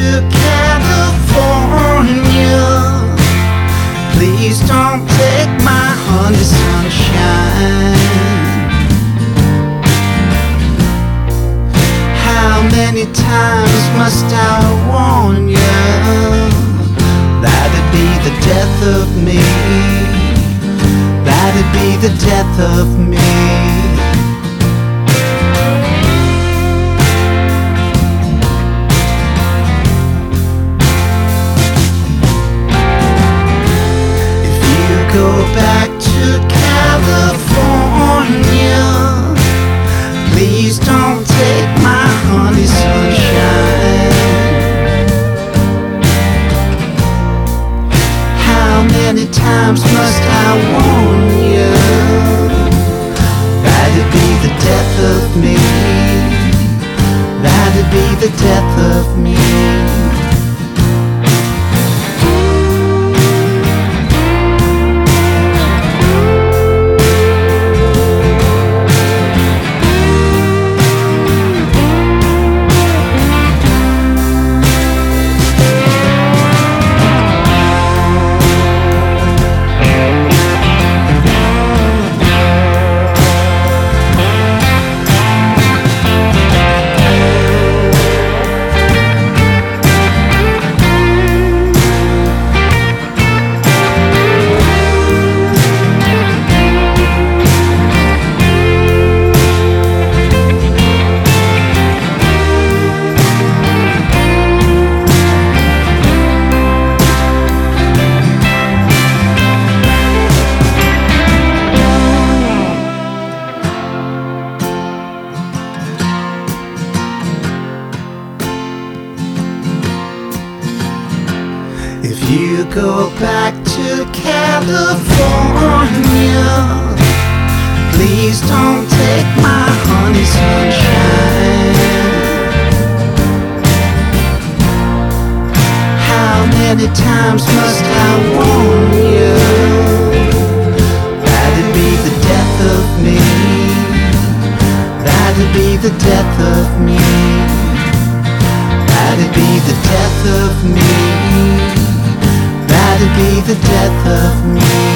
to California. Please don't take my honey sunshine. How many times must I warn you? That'd be the death of me. That'd be the death of me. Go back to California. Please don't take my honey sunshine. How many times must I warn you? That'd be the death of me. That'd be the death of me. If you go back to California, please don't take my honey sunshine. How many times must I warn you? That'd be the death of me. That'd be the death of me. That'd be the death of me. That'd be the death of me.